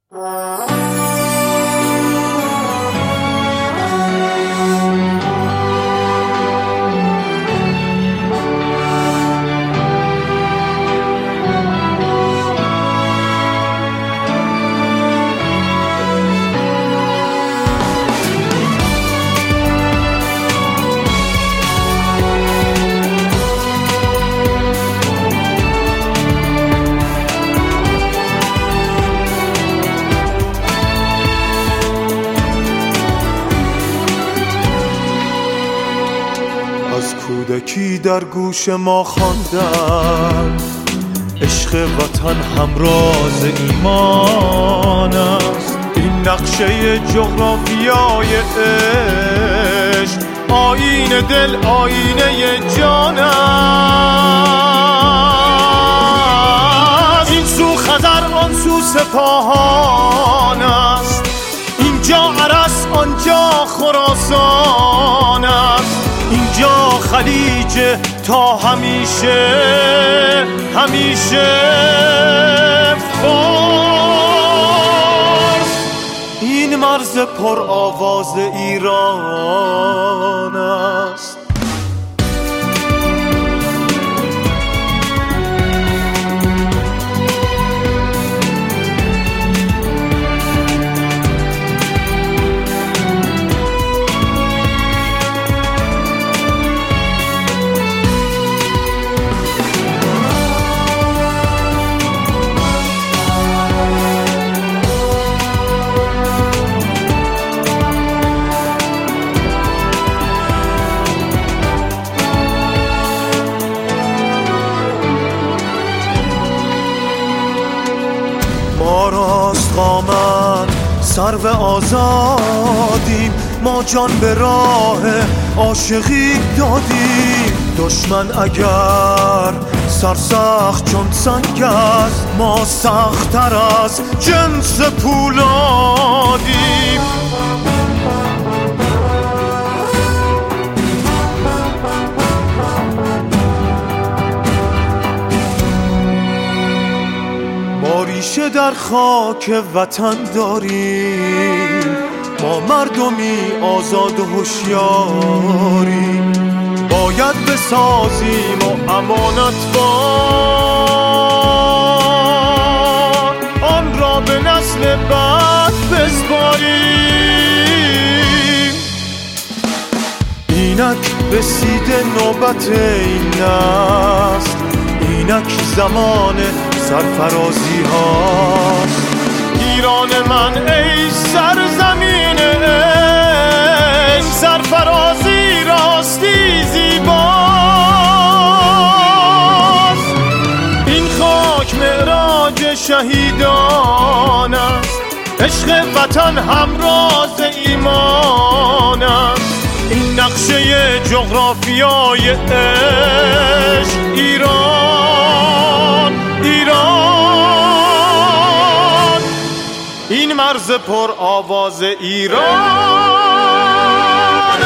از کودکی در گوش ما خواندند عشق وطن همراز ایمان است. این نقشه جغرافیای عشق آینه دل آینه جان است. این سو خزر آن سو سپاهان است، اینجا عرس آنجا خراسان است. اینجا خلیج تا همیشه همیشه فارس. این مرز پر آواز ایران است. ما راست قامت سرو آزادیم، ما جان به راه عاشقی دادیم. دشمن اگر سرسخت چون سنگ است، ما سخت‌تر از جنس پولادیم. ما ریشه در خاک وطن داریم، ما مردمی آزاد و هوشیاریم. باید بسازیم و امانتبار آن را به نسل بعد بسپاریم. اینک رسید نوبت این نسل، اینک زمان سرفرازی هاست. ایران من ای سرزمین عشق، سرفرازی راستی زیباست. این خاک معراج شهیدان است، عشق وطن همراز ایمان است. این نقشه جغرافیای عشق ایران، ایران. این مرز پر آواز ایران.